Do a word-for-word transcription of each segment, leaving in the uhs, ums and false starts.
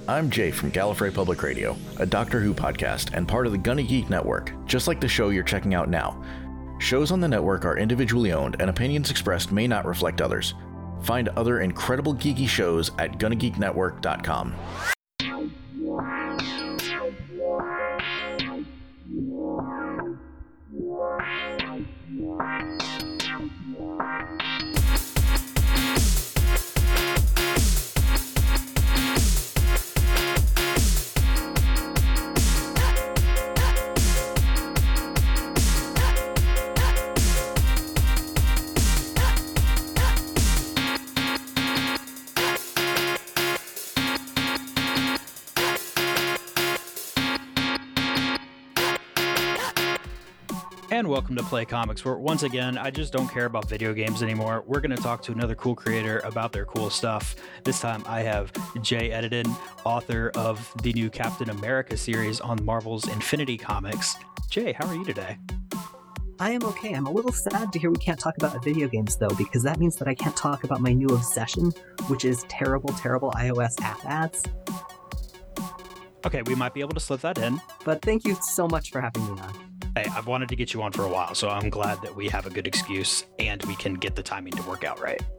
I'm Jay from Gallifrey Public Radio, a Doctor Who podcast and part of the Gunny Geek Network, just like the show you're checking out now. Shows on the network are individually owned and opinions expressed may not reflect others. Find other incredible geeky shows at gunny geek network dot com. And welcome to Play Comics, where once again, I just don't care about video games anymore. We're going to talk to another cool creator about their cool stuff. This time I have Jay Edidin, author of the new Captain America series on Marvel's Infinity Comics. Jay, how are you today? I am okay. I'm a little sad to hear we can't talk about video games, though, because that means that I can't talk about my new obsession, which is terrible, terrible iOS app ads. Okay, we might be able to slip that in. But thank you so much for having me on. Hey, I've wanted to get you on for a while, so I'm glad that we have a good excuse and we can get the timing to work out right.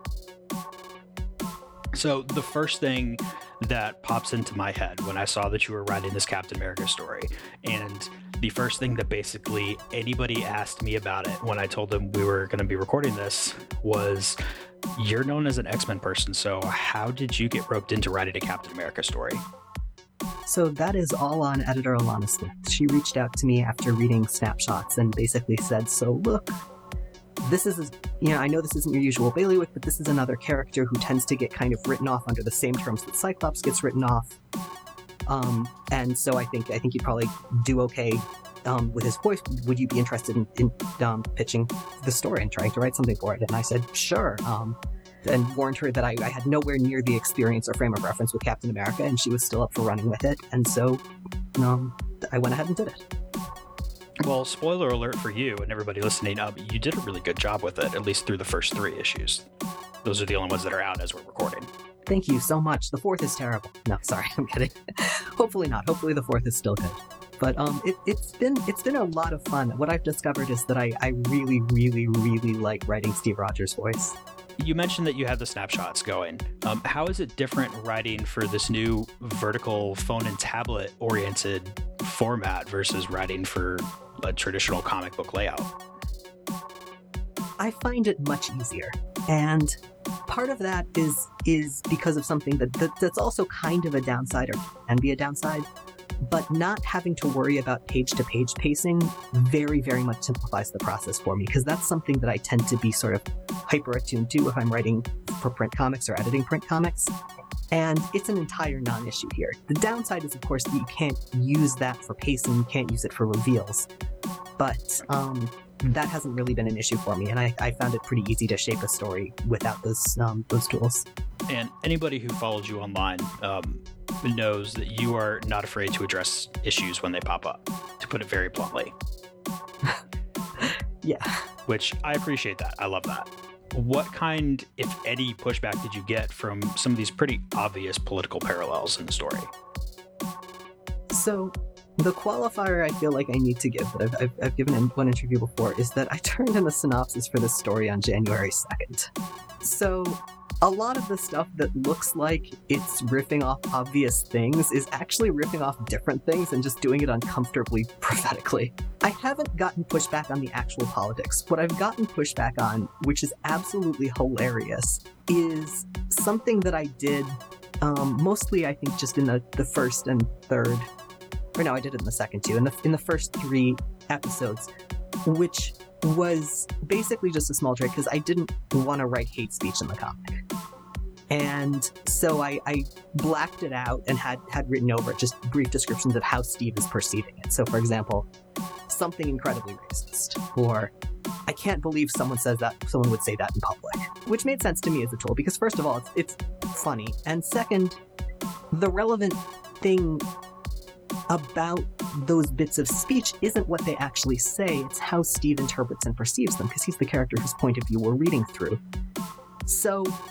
So the first thing that pops into my head when I saw that you were writing this Captain America story, and the first thing that basically anybody asked me about it when I told them we were going to be recording this was, you're known as an X-Men person, so how did you get roped into writing a Captain America story? So that is all on editor Alana Smith. She reached out to me after reading snapshots and basically said, so look, this is, you know, I know this isn't your usual bailiwick, but this is another character who tends to get kind of written off under the same terms that Cyclops gets written off. Um, and so I think I think you'd probably do okay um, with his voice. Would you be interested in, in um, pitching the story and trying to write something for it? And I said, sure. Um, and warned her that I, I had nowhere near the experience or frame of reference with Captain America, and she was still up for running with it. And so um, I went ahead and did it. Well, spoiler alert for you and everybody listening, uh, you did a really good job with it, at least through the first three issues. Those are the only ones that are out as we're recording. Thank you so much. The fourth is terrible. No, sorry, I'm kidding. Hopefully not. Hopefully the fourth is still good. But um, it, it's been it's been a lot of fun. What I've discovered is that I, I really, really, really like writing Steve Rogers' voice. You mentioned that you had the snapshots going. Um, how is it different writing for this new vertical phone and tablet oriented format versus writing for a traditional comic book layout? I find it much easier. And part of that is is because of something that, that that's also kind of a downside, or can be a downside. But not having to worry about page-to-page pacing very, very much simplifies the process for me, because that's something that I tend to be sort of hyper-attuned to if I'm writing for print comics or editing print comics. And it's an entire non-issue here. The downside is, of course, that you can't use that for pacing, you can't use it for reveals. But um, that hasn't really been an issue for me, and I, I found it pretty easy to shape a story without those um, those tools. And anybody who follows you online um, knows that you are not afraid to address issues when they pop up, to put it very bluntly. Yeah. Which I appreciate that. I love that. What kind, if any, pushback did you get from some of these pretty obvious political parallels in the story? So the qualifier I feel like I need to give, that I've, I've, I've given in one interview before, is that I turned in a synopsis for this story on January second. So a lot of the stuff that looks like it's riffing off obvious things is actually riffing off different things and just doing it uncomfortably prophetically. I haven't gotten pushback on the actual politics. What I've gotten pushback on, which is absolutely hilarious, is something that I did um, mostly, I think, just in the, the first and third, or no, I did it in the second too, in the, in the first three episodes, which was basically just a small trick because I didn't want to write hate speech in the comic. And so I, I blacked it out and had, had written over it just brief descriptions of how Steve is perceiving it. So, for example, something incredibly racist, or I can't believe someone says that, someone would say that in public, which made sense to me as a tool because, first of all, it's, it's funny. And second, the relevant thing about those bits of speech isn't what they actually say, it's how Steve interprets and perceives them, because he's the character whose point of view we're reading through. So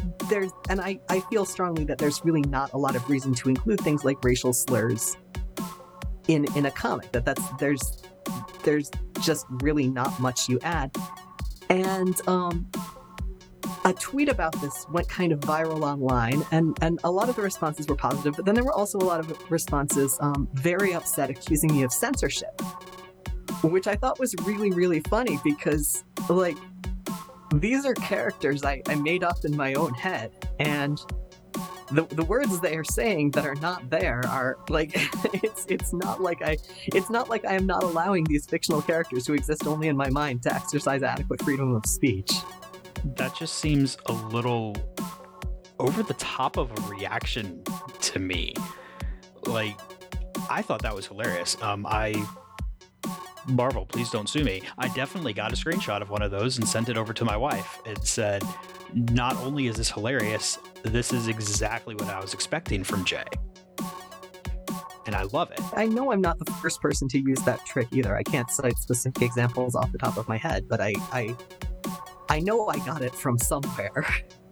there's, and I, I feel strongly that there's really not a lot of reason to include things like racial slurs in in a comic. That that's there's there's just really not much you add. And um, a tweet about this went kind of viral online, and, and a lot of the responses were positive, but then there were also a lot of responses um, very upset, accusing me of censorship, which I thought was really, really funny because, like, these are characters I, I made up in my own head, and the the words they are saying that are not there are, like, it's it's not like I it's not like I am not allowing these fictional characters who exist only in my mind to exercise adequate freedom of speech. That just seems a little over the top of a reaction to me. Like, I thought that was hilarious. Um, I, Marvel, please don't sue me. I definitely got a screenshot of one of those and sent it over to my wife. It said, not only is this hilarious, this is exactly what I was expecting from Jay. And I love it. I know I'm not the first person to use that trick either. I can't cite specific examples off the top of my head, but I, I I know I got it from somewhere.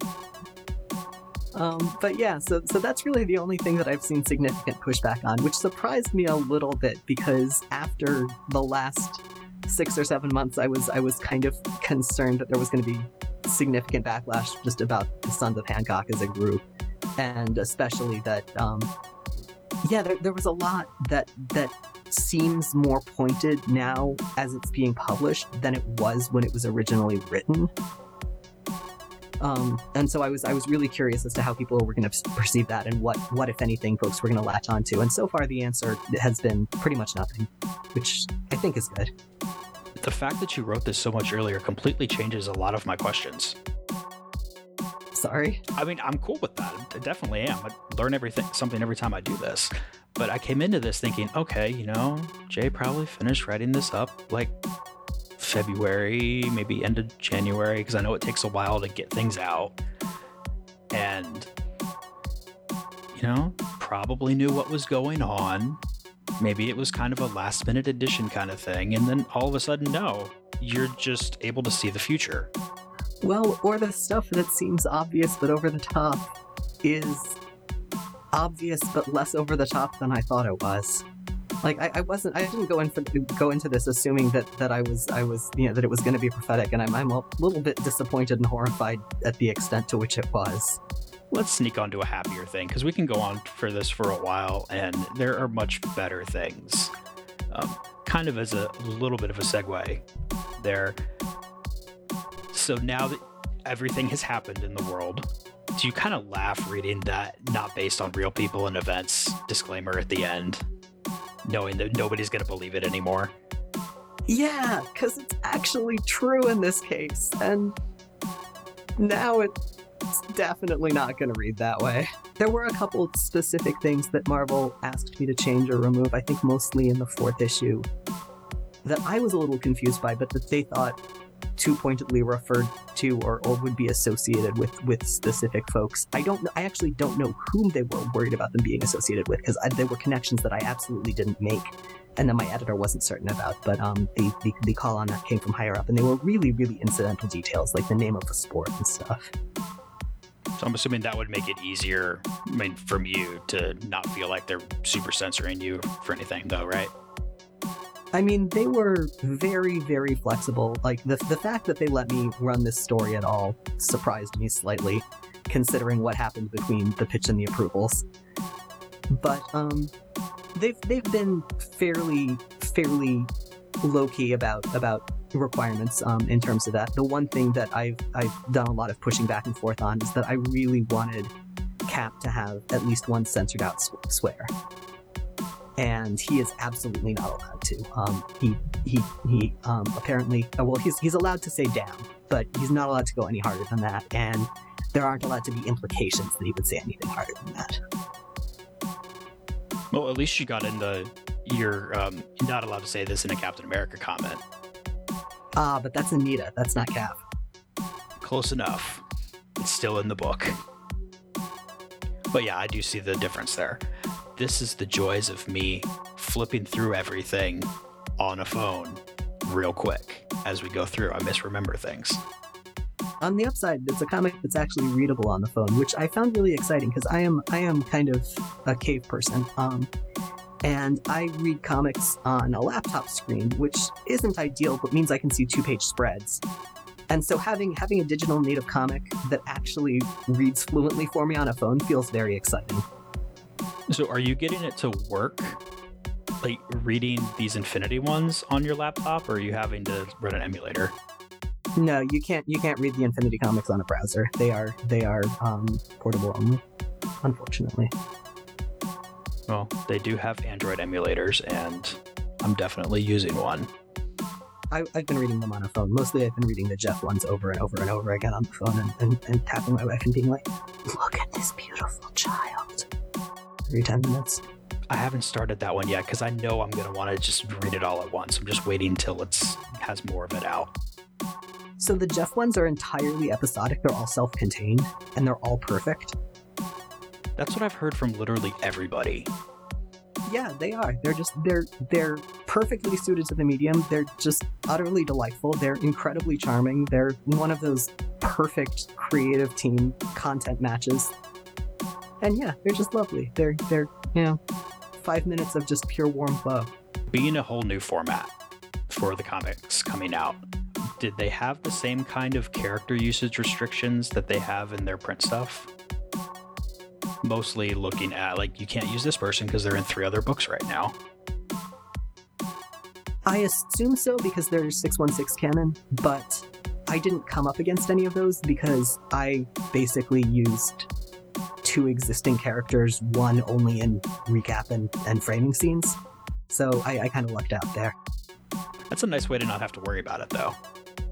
um, but yeah, so so that's really the only thing that I've seen significant pushback on, which surprised me a little bit because after the last six or seven months, I was I was kind of concerned that there was going to be significant backlash just about the Sons of Hancock as a group, and especially that, um, yeah, there, there was a lot that that. seems more pointed now as it's being published than it was when it was originally written. Um, and so I was I was really curious as to how people were going to perceive that and what, what, if anything, folks were going to latch onto. And so far the answer has been pretty much nothing, which I think is good. The fact that you wrote this so much earlier completely changes a lot of my questions. Sorry? I mean, I'm cool with that. I definitely am. I learn everything, something every time I do this. But I came into this thinking, okay, you know, Jay probably finished writing this up like February, maybe end of January, because I know it takes a while to get things out. And, you know, probably knew what was going on. Maybe it was kind of a last minute addition kind of thing. And then all of a sudden, no, you're just able to see the future. Well, or the stuff that seems obvious but over the top is obvious but less over the top than I thought it was. Like I, I wasn't, I didn't go in for, go into this assuming that, that I was, I was, you know, that it was going to be prophetic, and I'm, I'm a little bit disappointed and horrified at the extent to which it was. Let's sneak on to a happier thing, because we can go on for this for a while, and there are much better things. Um, kind of as a little bit of a segue there. So now that everything has happened in the world, do you kind of laugh reading that not based on real people and events disclaimer at the end, knowing that nobody's going to believe it anymore? Yeah, because it's actually true in this case, and now it's definitely not going to read that way. There were a couple specific things that Marvel asked me to change or remove, I think mostly in the fourth issue, that I was a little confused by, but that they thought too pointedly referred to or, or would be associated with, with specific folks. I don't know. I actually don't know whom they were worried about them being associated with, because there were connections that I absolutely didn't make and that my editor wasn't certain about. But um, the, the, the call on that came from higher up, and they were really, really incidental details, like the name of the sport and stuff. So I'm assuming that would make it easier, I mean, from you to not feel like they're super censoring you for anything, though, right? I mean, they were very, very flexible. Like, the the fact that they let me run this story at all surprised me slightly, considering what happened between the pitch and the approvals. But um, they've they've been fairly fairly low key about about requirements um, in terms of that. The one thing that I've I've done a lot of pushing back and forth on is that I really wanted Cap to have at least one censored out sw- swear. And he is absolutely not allowed to. Um, he he he um, apparently well he's he's allowed to say damn, but he's not allowed to go any harder than that. And there aren't allowed to be implications that he would say anything harder than that. Well, at least you got in the you're um, not allowed to say this in a Captain America comment. Ah, uh, but that's Anita. That's not Cap. Close enough. It's still in the book. But yeah, I do see the difference there. This is the joys of me flipping through everything on a phone real quick as we go through. I misremember things. On the upside, it's a comic that's actually readable on the phone, which I found really exciting because I am I am kind of a cave person, um, and I read comics on a laptop screen, which isn't ideal, but means I can see two-page spreads. And so having having a digital native comic that actually reads fluently for me on a phone feels very exciting. So are you getting it to work, like reading these Infinity ones on your laptop, or are you having to run an emulator? No, you can't. You can't read the Infinity comics on a browser. They are they are um, portable only, unfortunately. Well, they do have Android emulators, and I'm definitely using one. I, I've been reading them on a phone. Mostly, I've been reading the Jeff ones over and over and over again on the phone, and, and, and tapping my wife and being like, "Look at this beautiful child." Every ten minutes. I haven't started that one yet because I know I'm gonna want to just read it all at once. I'm just waiting until it's has more of it out. So the Jeff ones are entirely episodic. They're all self-contained, and they're all perfect. That's what I've heard from literally everybody. Yeah, they are. They're just they're they're perfectly suited to the medium. They're just utterly delightful. They're incredibly charming. They're one of those perfect creative team content matches. And yeah, they're just lovely. They're they're you know, five minutes of just pure warm glow. Being a whole new format for the comics coming out, did they have the same kind of character usage restrictions that they have in their print stuff? Mostly looking at, like, you can't use this person because they're in three other books right now. I assume so because there's six one six canon, but I didn't come up against any of those because I basically used two existing characters, one only in recap and, and framing scenes. So I, I kind of lucked out there. That's a nice way to not have to worry about it, though.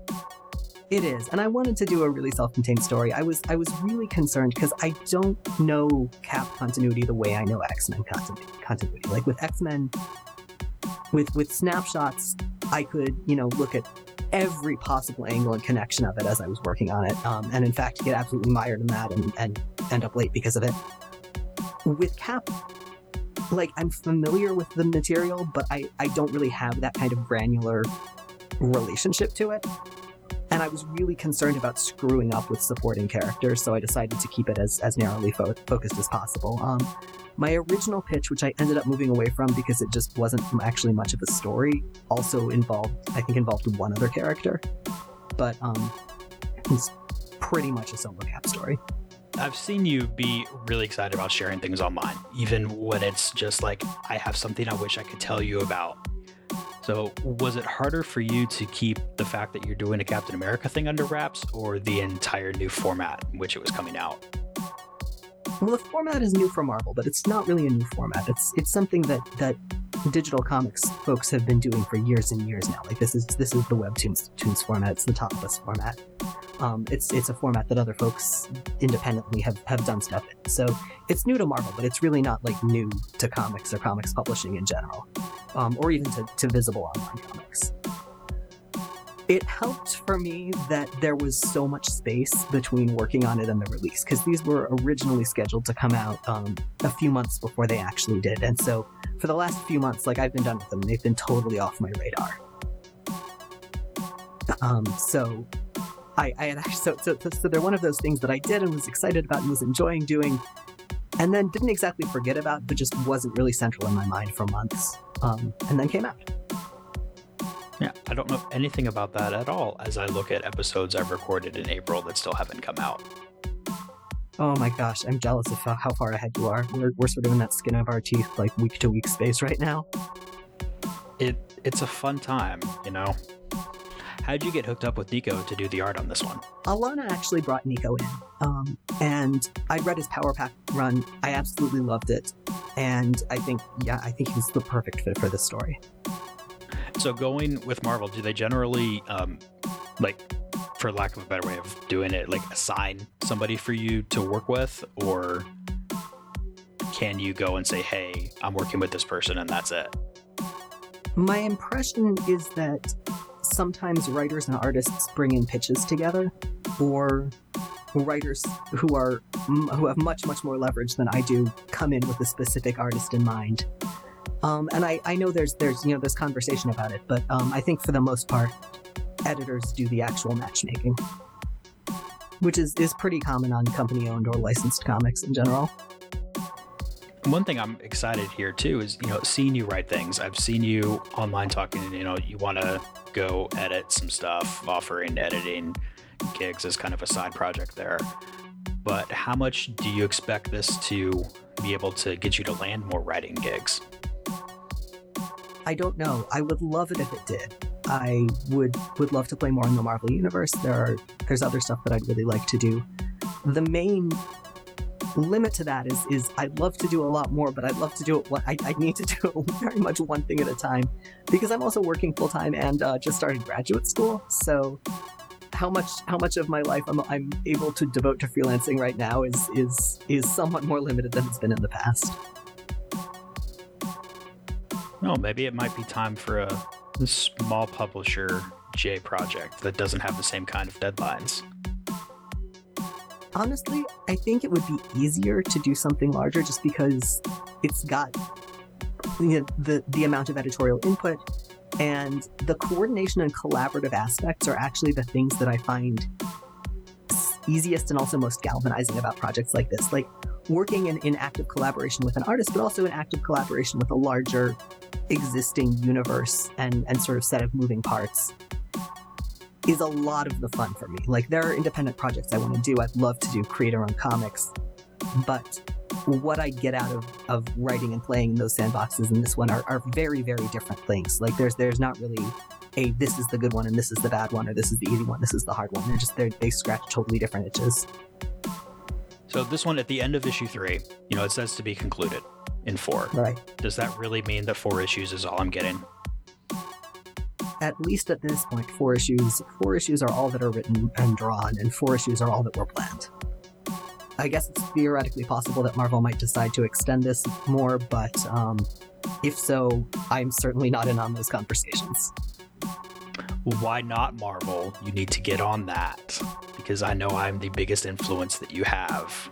It is, and I wanted to do a really self-contained story. I was I was really concerned because I don't know Cap continuity the way I know X-Men continuity. continuity. Like with X-Men, with with snapshots, I could, you know, look at every possible angle and connection of it as I was working on it, um, and in fact get absolutely mired in that and, and end up late because of it. With Cap, like, I'm familiar with the material, but I, I don't really have that kind of granular relationship to it. And I was really concerned about screwing up with supporting characters, so I decided to keep it as, as narrowly fo- focused as possible. Um, my original pitch, which I ended up moving away from because it just wasn't actually much of a story, also involved, I think, involved one other character. But um, it's pretty much a solo Cap story. I've seen you be really excited about sharing things online, even when it's just like, I have something I wish I could tell you about. So was it harder for you to keep the fact that you're doing a Captain America thing under wraps, or the entire new format in which it was coming out? Well, the format is new for Marvel, but it's not really a new format. It's it's something that, that digital comics folks have been doing for years and years now. Like this is this is the Webtoons Toons format. It's the Topos format. Um, it's it's a format that other folks independently have, have done stuff in. So it's new to Marvel, but it's really not like new to comics or comics publishing in general, um, or even to, to visible online comics. It helped for me that there was so much space between working on it and the release, because these were originally scheduled to come out um, a few months before they actually did. And so for the last few months, like, I've been done with them, they've been totally off my radar. Um, so I, I had actually, so, so, so they're one of those things that I did and was excited about and was enjoying doing, and then didn't exactly forget about, but just wasn't really central in my mind for months, um, and then came out. Yeah, I don't know anything about that at all as I look at episodes I've recorded in April that still haven't come out. Oh my gosh, I'm jealous of how, how far ahead you are. We're, we're sort of in that skin of our teeth, like, week-to-week space right now. It It's a fun time, you know? How'd you get hooked up with Nico to do the art on this one? Alana actually brought Nico in, um, and I read his Power Pack run. I absolutely loved it, and I think, yeah, I think he's the perfect fit for this story. So going with Marvel, do they generally, um, like, for lack of a better way of doing it, like, assign somebody for you to work with? Or can you go and say, hey, I'm working with this person and that's it? My impression is that sometimes writers and artists bring in pitches together, or writers who are who have much, much more leverage than I do come in with a specific artist in mind. Um, and I, I know there's there's you know there's conversation about it, but um, I think for the most part, editors do the actual matchmaking. which is, is pretty common on company-owned or licensed comics in general. One thing I'm excited here too is, you know, seeing you write things. I've seen you online talking, you know, you want to go edit some stuff, offering editing gigs as kind of a side project there. But how much do you expect this to be able to get you to land more writing gigs? I don't know. I would love it if it did. I would would love to play more in the Marvel Universe. There are there's other stuff that I'd really like to do. The main limit to that is is I'd love to do a lot more, but I'd love to do it. What I, I need to do very much one thing at a time, because I'm also working full time and uh, just started graduate school. So how much how much of my life I'm, I'm able to devote to freelancing right now is is is somewhat more limited than it's been in the past. Well, maybe it might be time for a, a small publisher J project that doesn't have the same kind of deadlines. Honestly, I think it would be easier to do something larger just because it's got you know, the, the amount of editorial input, and the coordination and collaborative aspects are actually the things that I find easiest and also most galvanizing about projects like this. Like working in, in active collaboration with an artist, but also in active collaboration with a larger existing universe and, and sort of set of moving parts is a lot of the fun for me. Like, there are independent projects I want to do. I'd love to do creator-owned comics, but what I get out of, of writing and playing in those sandboxes in this one are, are very, very different things. Like, there's there's not really a this is the good one and this is the bad one, or this is the easy one, this is the hard one. They're just they're, they scratch totally different itches. So this one, at the end of issue three, you know, it says to be concluded in four. Right. Does that really mean that four issues is all I'm getting? At least at this point, four issues four issues are all that are written and drawn, and four issues are all that were planned. I guess it's theoretically possible that Marvel might decide to extend this more, but um, if so, I'm certainly not in on those conversations. Why not, Marvel? You need to get on that, because I know I'm the biggest influence that you have.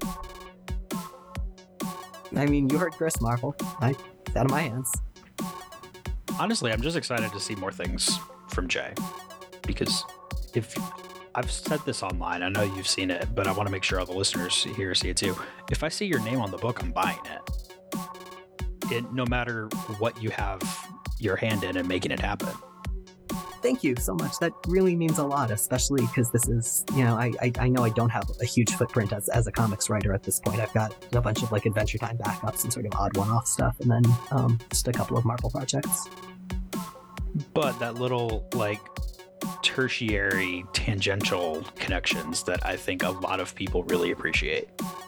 I mean, you heard Chris, Marvel. I, it's out of my hands. Honestly, I'm just excited to see more things from Jay, because if I've said this online, I know you've seen it, but I want to make sure all the listeners here see it too. If I see your name on the book, I'm buying it. It no matter what you have your hand in and making it happen. Thank you so much. That really means a lot, especially because this is, you know, I, I I know I don't have a huge footprint as, as a comics writer at this point. I've got a bunch of like Adventure Time backups and sort of odd one-off stuff, and then um, just a couple of Marvel projects. But that little like tertiary tangential connections that I think a lot of people really appreciate.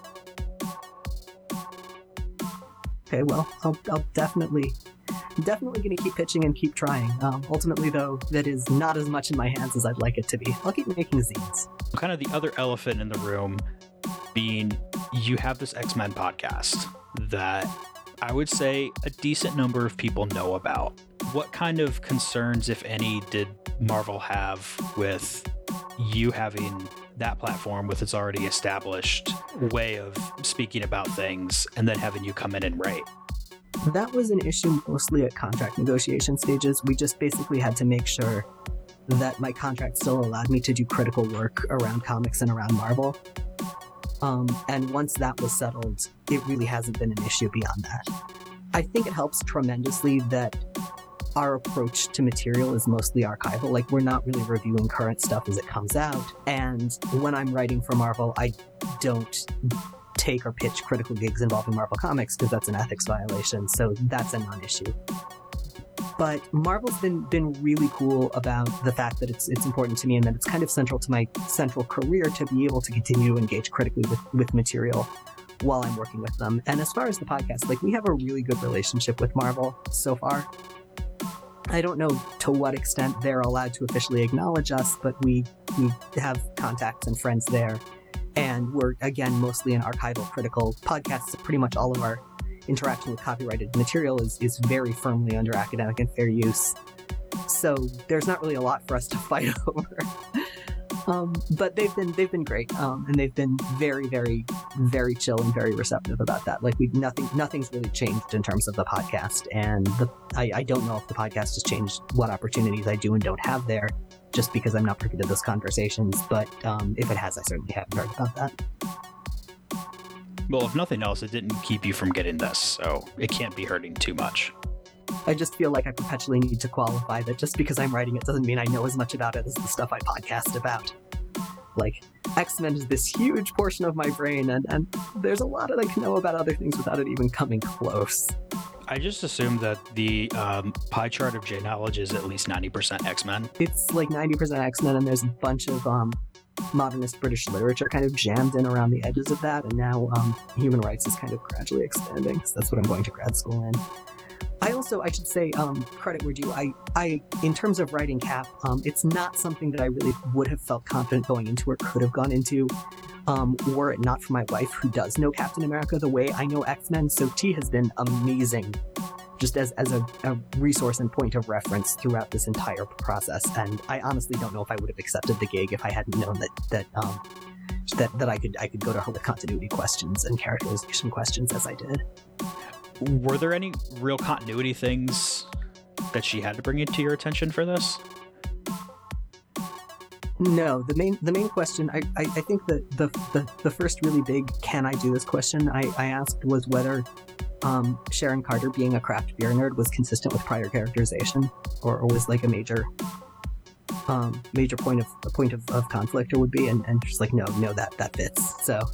Okay, well, I'll, I'll definitely, definitely going to keep pitching and keep trying. Um, ultimately, though, that is not as much in my hands as I'd like it to be. I'll keep making zines. Kind of the other elephant in the room being you have this X-Men podcast that I would say a decent number of people know about. What kind of concerns, if any, did Marvel have with you having that platform with its already established way of speaking about things and then having you come in and write? That was an issue mostly at contract negotiation stages. We just basically had to make sure that my contract still allowed me to do critical work around comics and around Marvel. Um, and once that was settled, it really hasn't been an issue beyond that. I think it helps tremendously that our approach to material is mostly archival. Like, we're not really reviewing current stuff as it comes out. And when I'm writing for Marvel, I don't take or pitch critical gigs involving Marvel Comics because that's an ethics violation. So that's a non-issue. But Marvel's been been really cool about the fact that it's it's important to me and that it's kind of central to my central career to be able to continue to engage critically with, with material while I'm working with them. And as far as the podcast, like, we have a really good relationship with Marvel so far. I don't know to what extent they're allowed to officially acknowledge us, but we we have contacts and friends there. And we're, again, mostly an archival critical podcast. Pretty much all of our interaction with copyrighted material is, is very firmly under academic and fair use. So there's not really a lot for us to fight over. um, but they've been they've been great, um, and they've been very, very, very chill and very receptive about that. Like, we nothing nothing's really changed in terms of the podcast, and the I, I don't know if the podcast has changed what opportunities I do and don't have there. just because I'm not privy to those conversations, but um, if it has, I certainly haven't heard about that. Well, if nothing else, it didn't keep you from getting this, so it can't be hurting too much. I just feel like I perpetually need to qualify that just because I'm writing it doesn't mean I know as much about it as the stuff I podcast about. Like, X-Men is this huge portion of my brain, and, and there's a lot that I can know about other things without it even coming close. I just assumed that the um, pie chart of J-Knowledge is at least ninety percent X-Men. It's like ninety percent X-Men, and there's a bunch of um, modernist British literature kind of jammed in around the edges of that, and now um, human rights is kind of gradually expanding, so that's what I'm going to grad school in. I also, I should say, um, credit where due, I, I, in terms of writing Cap, um, it's not something that I really would have felt confident going into or could have gone into um, were it not for my wife, who does know Captain America the way I know X-Men, so T has been amazing just as, as a, a resource and point of reference throughout this entire process, and I honestly don't know if I would have accepted the gig if I hadn't known that, that, um, that, that I could, I could go to her with continuity questions and characterization questions as I did. Were there any real continuity things that she had to bring into your attention for this? No, the main the main question, I, I, I think that the, the the first really big can I do this question I, I asked was whether um, Sharon Carter being a craft beer nerd was consistent with prior characterization, or, or was like a major um, major point of a point of, of conflict, or would be, and, and she's like, no, no, that that fits. So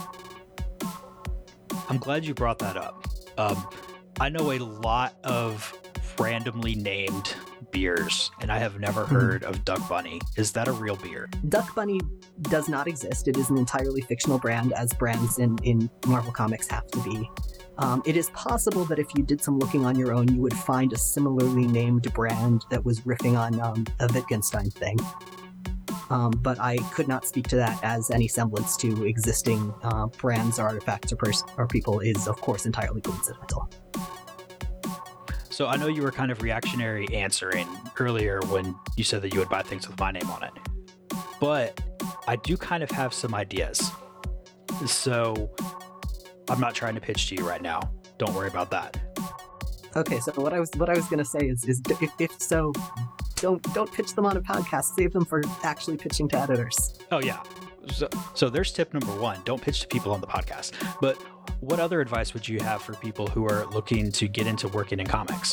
I'm glad you brought that up. Um, I know a lot of randomly named beers, and I have never heard of Duck Bunny. Is that a real beer? Duck Bunny does not exist. It is an entirely fictional brand, as brands in, in Marvel Comics have to be. Um, it is possible that if you did some looking on your own, you would find a similarly named brand that was riffing on um, a Wittgenstein thing. Um, but I could not speak to that, as any semblance to existing uh, brands or artifacts or, pers- or people is, of course, entirely coincidental. So I know you were kind of reactionary answering earlier when you said that you would buy things with my name on it. But I do kind of have some ideas. So I'm not trying to pitch to you right now. Don't worry about that. Okay, so what I was what I was going to say is, is if, if so... Don't don't pitch them on a podcast. Save them for actually pitching to editors. Oh, yeah. So, so there's tip number one. Don't pitch to people on the podcast. But what other advice would you have for people who are looking to get into working in comics?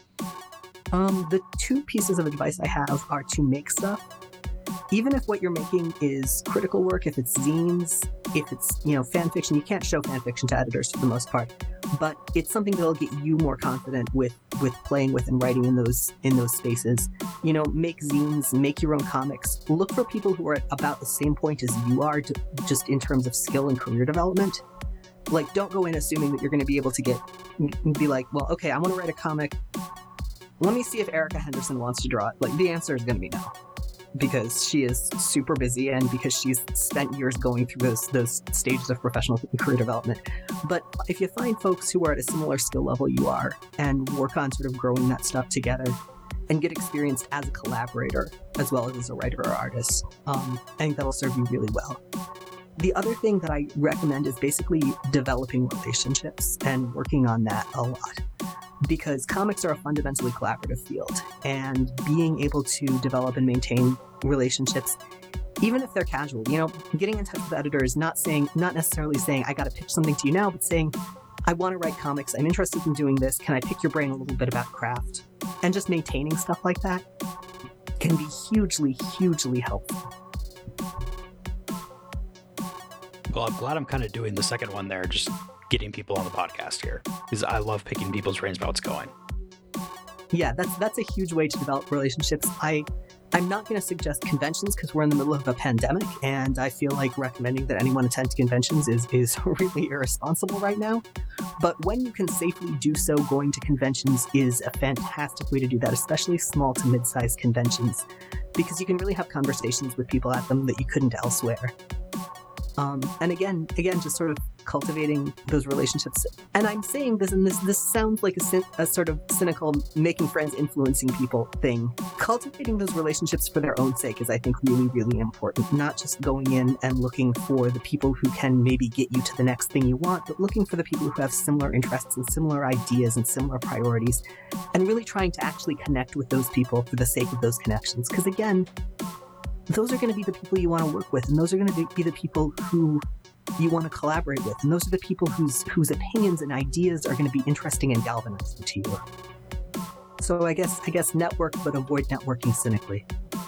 Um, the two pieces of advice I have are to make stuff. Even if what you're making is critical work, if it's zines, if it's, you know, fan fiction, you can't show fan fiction to editors for the most part. But it's something that'll get you more confident with, with playing with and writing in those in those spaces. You know, make zines, make your own comics. Look for people who are at about the same point as you are, to, just in terms of skill and career development. Like, don't go in assuming that you're going to be able to get, be like, well, okay, I want to write a comic. Let me see if Erica Henderson wants to draw it. Like, the answer is going to be no. Because she is super busy, and because she's spent years going through those those stages of professional career development. But if you find folks who are at a similar skill level you are, and work on sort of growing that stuff together, and get experienced as a collaborator as well as as a writer or artist, um, I think that'll serve you really well. The other thing that I recommend is basically developing relationships and working on that a lot. Because comics are a fundamentally collaborative field, and being able to develop and maintain relationships, even if they're casual, you know, getting in touch with editors, not saying, not necessarily saying, I got to pitch something to you now, but saying, I want to write comics, I'm interested in doing this, can I pick your brain a little bit about craft? And just maintaining stuff like that can be hugely, hugely helpful. Well, I'm glad I'm kind of doing the second one there, just getting people on the podcast here, because I love picking people's brains about what's going. Yeah, that's that's a huge way to develop relationships. I, I'm not going to suggest conventions because we're in the middle of a pandemic, and I feel like recommending that anyone attend conventions is, is really irresponsible right now. But when you can safely do so, going to conventions is a fantastic way to do that, especially small to mid-sized conventions, because you can really have conversations with people at them that you couldn't elsewhere. Um, and again, again, just sort of cultivating those relationships. And I'm saying this, and this this sounds like a, a sort of cynical making friends, influencing people thing. Cultivating those relationships for their own sake is, I think, really, really important. Not just going in and looking for the people who can maybe get you to the next thing you want, but looking for the people who have similar interests and similar ideas and similar priorities, and really trying to actually connect with those people for the sake of those connections. Because again, those are going to be the people you want to work with, and those are going to be the people who you want to collaborate with, and those are the people whose whose opinions and ideas are going to be interesting and galvanizing to you. So I guess I guess network, but avoid networking cynically.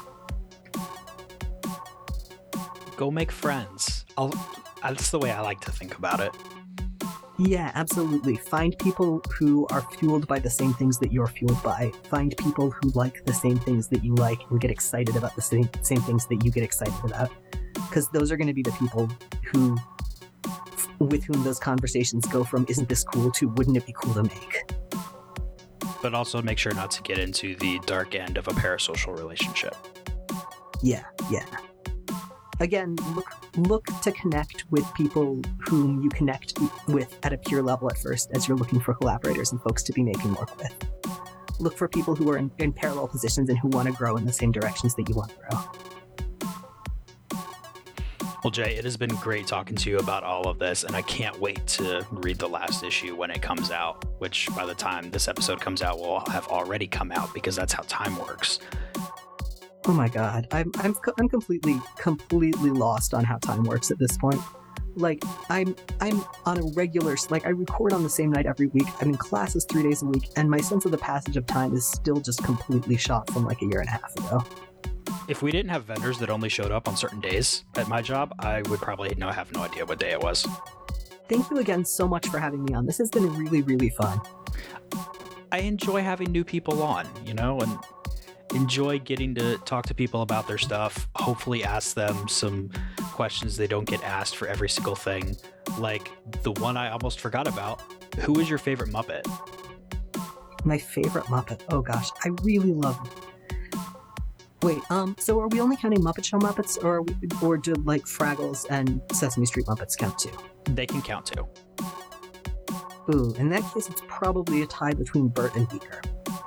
Go make friends. I'll, that's the way I like to think about it. Yeah, absolutely. Find people who are fueled by the same things that you're fueled by. Find people who like the same things that you like and get excited about the same, same things that you get excited about. Because those are going to be the people who, with whom those conversations go from, isn't this cool, to wouldn't it be cool to make? But also make sure not to get into the dark end of a parasocial relationship. Yeah, yeah. Again, look look to connect with people whom you connect with at a peer level at first, as you're looking for collaborators and folks to be making work with. Look for people who are in, in parallel positions and who want to grow in the same directions that you want to grow. Well, Jay, it has been great talking to you about all of this, and I can't wait to read the last issue when it comes out, which by the time this episode comes out will have already come out, because that's how time works. Oh my god, I'm I'm I'm completely completely lost on how time works at this point. Like I'm I'm on a regular like I record on the same night every week. I'm in classes three days a week, and my sense of the passage of time is still just completely shot from like a year and a half ago. If we didn't have vendors that only showed up on certain days at my job, I would probably no have no idea what day it was. Thank you again so much for having me on. This has been really, really fun. I enjoy having new people on, you know, and enjoy getting to talk to people about their stuff, hopefully ask them some questions they don't get asked for every single thing. Like the one I almost forgot about. Who is your favorite Muppet? My favorite Muppet? Oh gosh, I really love Wait, um, so are we only counting Muppet Show Muppets, or are we, or do like Fraggles and Sesame Street Muppets count too? They can count too. Ooh, in that case, it's probably a tie between Bert and Beaker.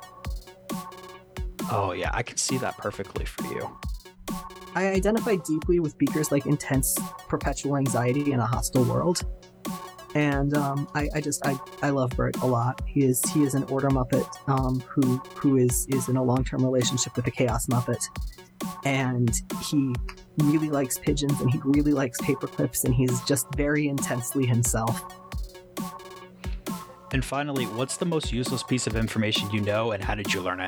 Oh yeah, I can see that perfectly for you. I identify deeply with Beaker's like intense, perpetual anxiety in a hostile world, and um, I, I just I, I love Bert a lot. He is he is an order Muppet um, who who is is in a long-term relationship with a Chaos Muppet, and he really likes pigeons and he really likes paper clips, and he's just very intensely himself. And finally, what's the most useless piece of information you know, and how did you learn it?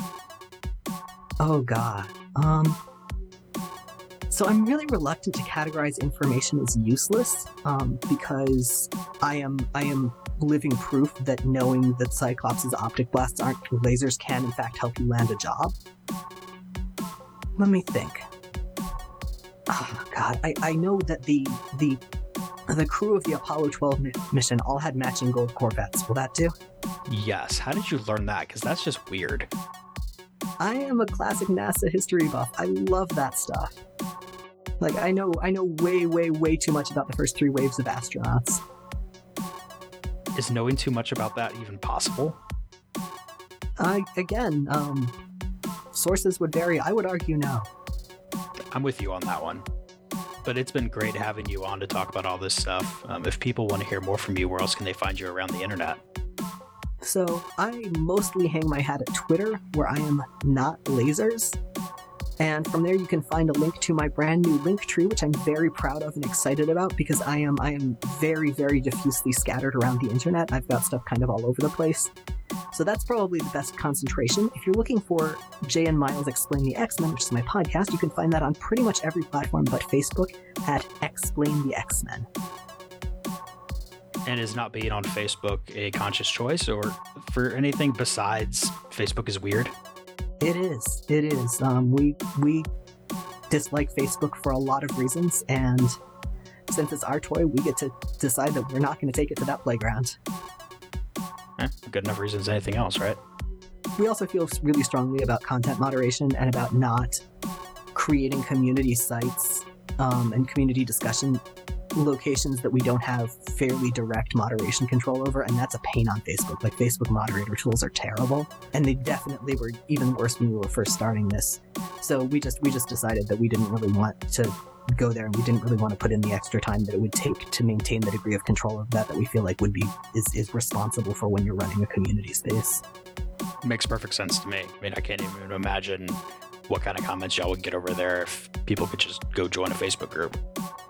Oh god. Um so I'm really reluctant to categorize information as useless, um, because I am I am living proof that knowing that Cyclops' optic blasts aren't lasers can in fact help you land a job. Let me think. Oh god, I, I know that the the the crew of the Apollo twelve mi- mission all had matching gold Corvettes. Will that do? Yes. How did you learn that? Because that's just weird. I am a classic NASA history buff. I love that stuff. Like, I know I know way, way, way too much about the first three waves of astronauts. Is knowing too much about that even possible? I, again, um, sources would vary. I would argue no. I'm with you on that one. But it's been great having you on to talk about all this stuff. Um, if people want to hear more from you, where else can they find you around the internet? So I mostly hang my hat at Twitter, where I am not lasers. And from there you can find a link to my brand new Linktree, which I'm very proud of and excited about, because I am I am very, very diffusely scattered around the internet. I've got stuff kind of all over the place. So that's probably the best concentration. If you're looking for Jay and Miles Explain the X-Men, which is my podcast, you can find that on pretty much every platform but Facebook at Explain the X-Men. And is not being on Facebook a conscious choice, or for anything besides Facebook is weird? It is. It is. Um, we we dislike Facebook for a lot of reasons, and since it's our toy, we get to decide that we're not going to take it to that playground. Eh, good enough reason as anything else, right? We also feel really strongly about content moderation and about not creating community sites um, and community discussion locations that we don't have fairly direct moderation control over, and that's a pain on Facebook. Like, Facebook moderator tools are terrible, and they definitely were even worse when we were first starting this. So we just we just decided that we didn't really want to go there, and we didn't really want to put in the extra time that it would take to maintain the degree of control of that that we feel like would be is, is responsible for when you're running a community space. Makes perfect sense to me. I mean, I can't even imagine what kind of comments y'all would get over there if people could just go join a Facebook group.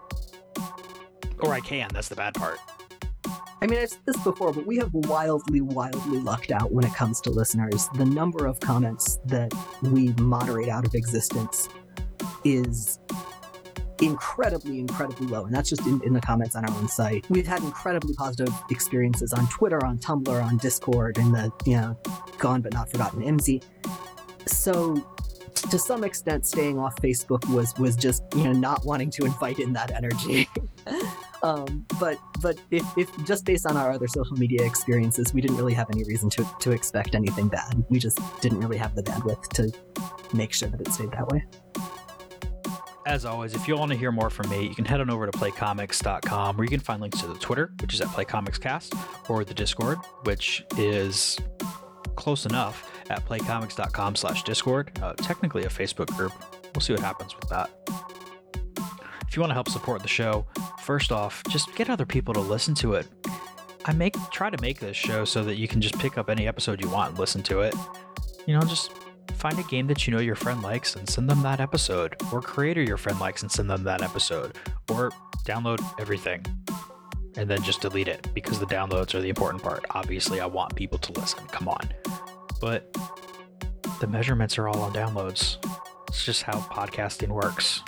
Or I can, that's the bad part. I mean, I've said this before, but we have wildly, wildly lucked out when it comes to listeners. The number of comments that we moderate out of existence is incredibly, incredibly low. And that's just in, in the comments on our own site. We've had incredibly positive experiences on Twitter, on Tumblr, on Discord, and the, you know, gone but not forgotten I M Z. So to some extent, staying off Facebook was was just, you know, not wanting to invite in that energy. um, but but if, if just based on our other social media experiences, we didn't really have any reason to to expect anything bad. We just didn't really have the bandwidth to make sure that it stayed that way. As always, if you want to hear more from me, you can head on over to play comics dot com, where you can find links to the Twitter, which is at PlayComicsCast, or the Discord, which is close enough at playcomics dot com slash discord. Uh, technically a Facebook group. We'll see what happens with that. If you want to help support the show, first off, just get other people to listen to it. I make try to make this show so that you can just pick up any episode you want and listen to it. You know, just find a game that you know your friend likes and send them that episode, or a creator your friend likes and send them that episode, or download everything and then just delete it, because the downloads are the important part. Obviously, I want people to listen. Come on. But the measurements are all on downloads. It's just how podcasting works.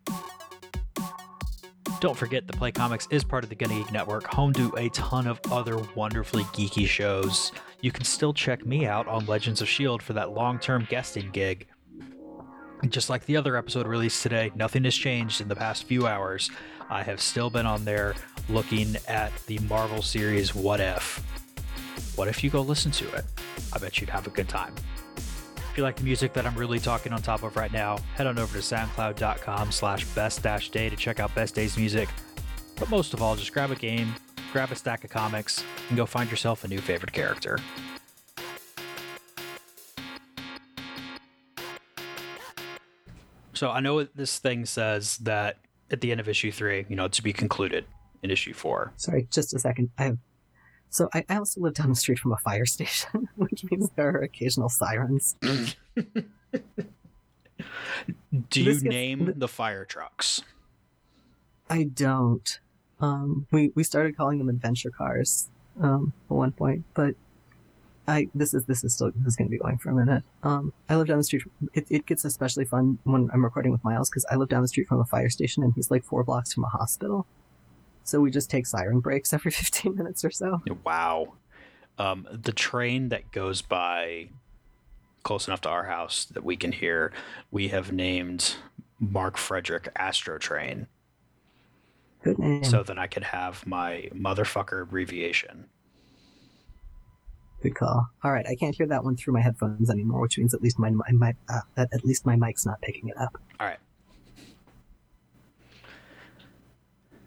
Don't forget that Play Comics is part of the Gonna Geek Network, home to a ton of other wonderfully geeky shows. You can still check me out on Legends of S H I E L D for that long-term guesting gig. Just like the other episode released today, nothing has changed in the past few hours. I have still been on there looking at the Marvel series What If. What if you go listen to it? I bet you'd have a good time. If you like the music that I'm really talking on top of right now, head on over to soundcloud dot com slash best dash day to check out Best Day's music. But most of all, just grab a game, grab a stack of comics, and go find yourself a new favorite character. So I know this thing says that at the end of issue three, you know, to be concluded in issue four. Sorry, just a second. I have So I, I also live down the street from a fire station, which means there are occasional sirens. Do you This gets- name the fire trucks? I don't. Um, we, we started calling them adventure cars um, at one point, but I this is this is still this is going to be going for a minute. Um, I live down the street. From, it, it gets especially fun when I'm recording with Miles, because I live down the street from a fire station, and he's like four blocks from a hospital. So we just take siren breaks every fifteen minutes or so. Wow. Um, the train that goes by close enough to our house that we can hear, we have named Mark Frederick Astro Train. Good name. So that I could have my motherfucker abbreviation. Good call. All right, I can't hear that one through my headphones anymore, which means at least my my, my uh, that at least my mic's not picking it up. All right.